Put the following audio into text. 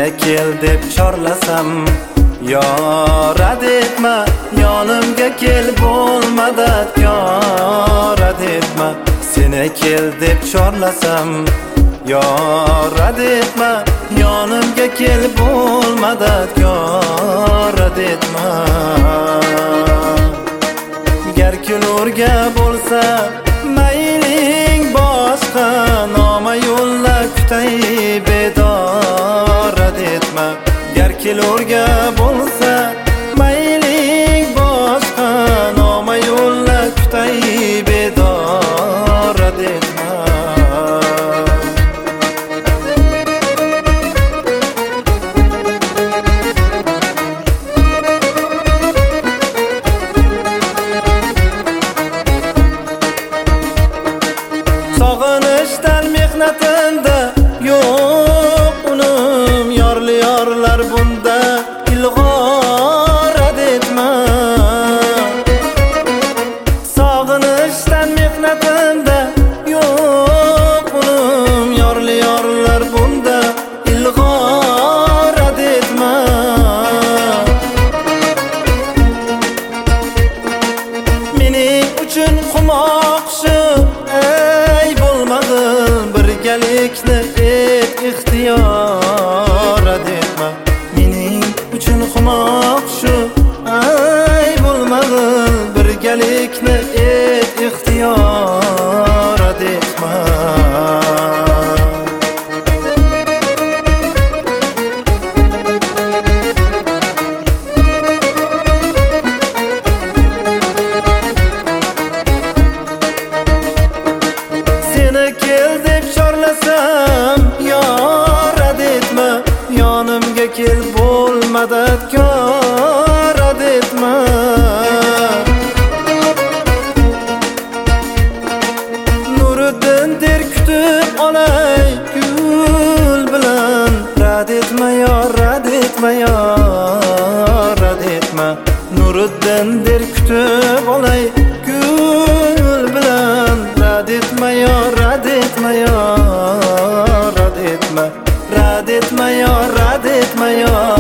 Seni kel deb chorlasam yo rad etma, yonimga kel bo'lmadat yo rad etma. Seni kel deb chorlasam yo rad etma, yonimga kel bo'lmadat yo rad etma. Gar kulurga bo'lsa mayling boshqa, noma yo'lla kutay bedor rad etma. Gar kelurga bo'lsa mayling boshqa, noma yo'lla kutay bedor rad etma. Sog'inishdan mehnatimda yo'q unum, yorli yorlar bunda ilg'or rad etma. Sog'inishdan mehnatimda yo'q unum, yorli yorlar bunda ilg'or rad etma. Mening uchun qumoq shu birgalikni et ixtiyor rad etma. Mening uchun xumoq shu ay bo'lmag'in, birgalikni et ixtiyor rad etma. Seni kel deb chorlasam yo rad etma, yonimga kel bo'lmadat yo rad etma. Nuriddin der kutib olay gul bilan, rad etma yo rad etma yo rad etma. Nuriddin der kutib olay gul bilan, rad etma yo rad etma yo rad etma. Rad etma yo rad etma yo